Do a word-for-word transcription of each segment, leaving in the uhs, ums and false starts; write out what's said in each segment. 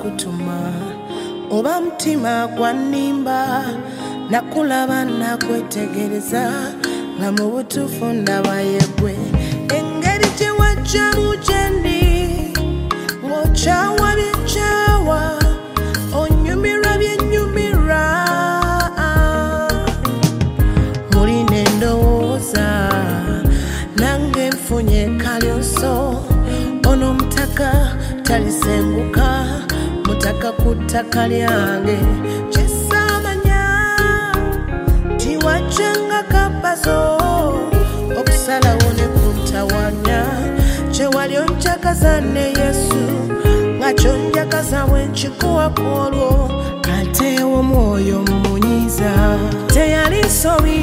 kutuma oba mtima gwanimba nakulaba nakwetegereza nga mu butuufu ndaba yegwe engeri gye wajjamu gyendi ng'okyawa byekyawa onyumirwa byennyumirwa muli n'endowooza nange nfunye kalyoso ono mutaka talisenguka mutaka ku ttaka lyange kyesaamanya tiwajjanga kabazo okusalawo ne kuntawanya kyewali onjagaza ne yesu nga kyonjagaza bwe nkikuwa kwolwo ate omwoyo mmunyiza teyali nsobi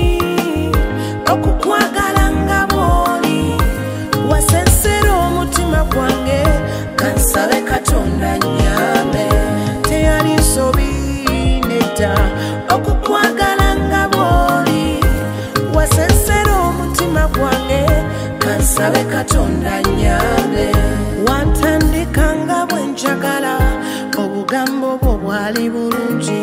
okukwagala nga bw'oli wasensera omutima gwange kansabe katonda nnyambe teyali nsobi nedda okukwagala nga bw'oli wasensera omutima gwange kansabe katonda nnyambe wantandika nga bwe njagala obugambo bwo bwali bulungi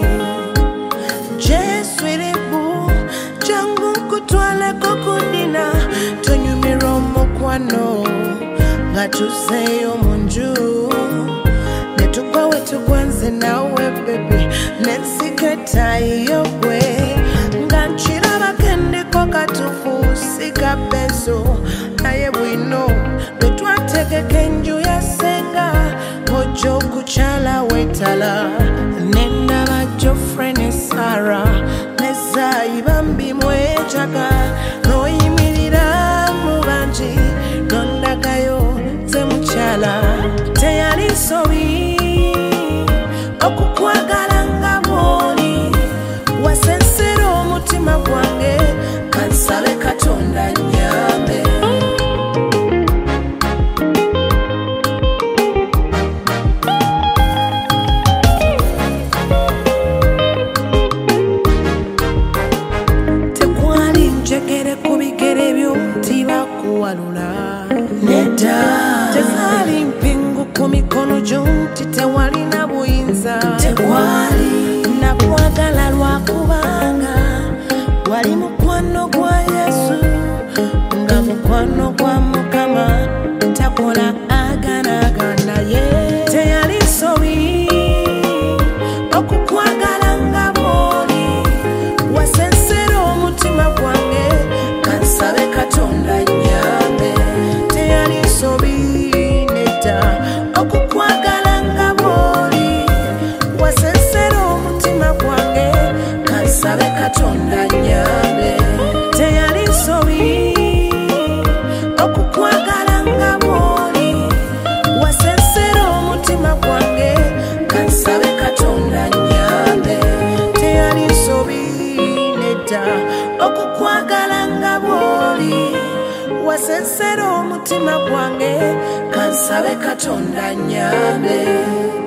jeswiribu jangu nkutwaleko kudina tonyumirwa omukwano nga tuzeeyo mu nju ne tugwa we tugwa nze nawe bebi nensiketayiyo gwe nga nkirabako endiko katufu sikapeso naye bwino lwe twategeka enju ya senga ng'ojja okukyala wetala nendaba Jofre ne Sara ne Zayi bambi mwejaga n'oyimirira mu bangi nondagayo ze mukyala teyali nsobi okukwagala nga bw'oli wasensera omutima gwange kansabe katonda nnyambe tekwali njegere ku bigere byo tibakuwalula nedda tezaali mpingu ku mikono gyo nti tewalina buyinza tekwali nakwagala lwakubanga wali mukwano gwa yesu nga mukwano gwa mukama takola aganaagana ye teyali nsobi okukwagala nga bw'oli wasensera omutima gwange kansabe katonda nnyambe teyali nsobi nedda okukwagala nga bw'oli wasensera omutima gwange kansabe katonda nnyambe teyali nsobi okukwagala nga bw'oli wasensera omutima gwange kansabe katonda nnyambe teyali nsobi nedda okukwagala nga bw'oli wasensera omutima gwange kansabe katonda nnyambe